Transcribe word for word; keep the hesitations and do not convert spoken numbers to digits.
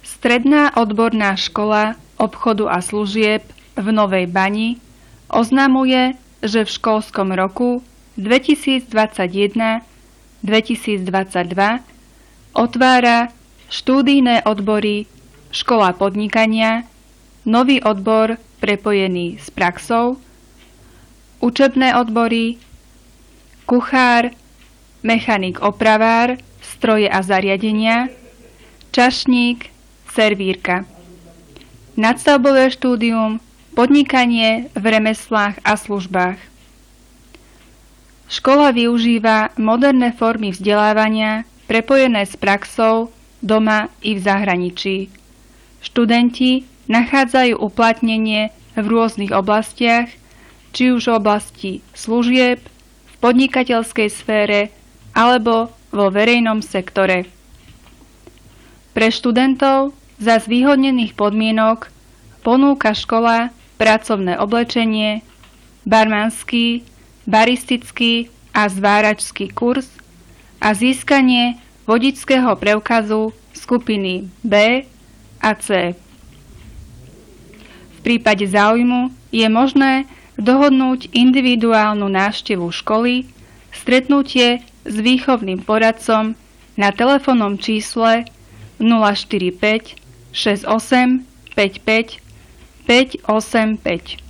Stredná odborná škola obchodu a služieb v Novej Bani oznamuje, že v školskom roku dvetisícdvadsaťjeden dvetisícdvadsaťdva otvára štúdijné odbory Škola podnikania, nový odbor prepojený s praxou, učebné odbory kuchár, mechanik opravár, stroje a zariadenia, čašník, servírka. Nadstavbové štúdium podnikanie v remeslách a službách. Škola využíva moderné formy vzdelávania prepojené s praxou doma i v zahraničí. Študenti nachádzajú uplatnenie v rôznych oblastiach, či už v oblasti služieb, v podnikateľskej sfére alebo vo verejnom sektore. Pre študentov za zvýhodnených podmienok ponúka škola pracovné oblečenie, barmanský, baristický a zváračský kurz a získanie vodičského preukazu skupiny B a C. V prípade záujmu je možné dohodnúť individuálnu návštevu školy, stretnutie s výchovným poradcom na telefónnom čísle nula štyri päť šesť osem päť päť päť osem päť.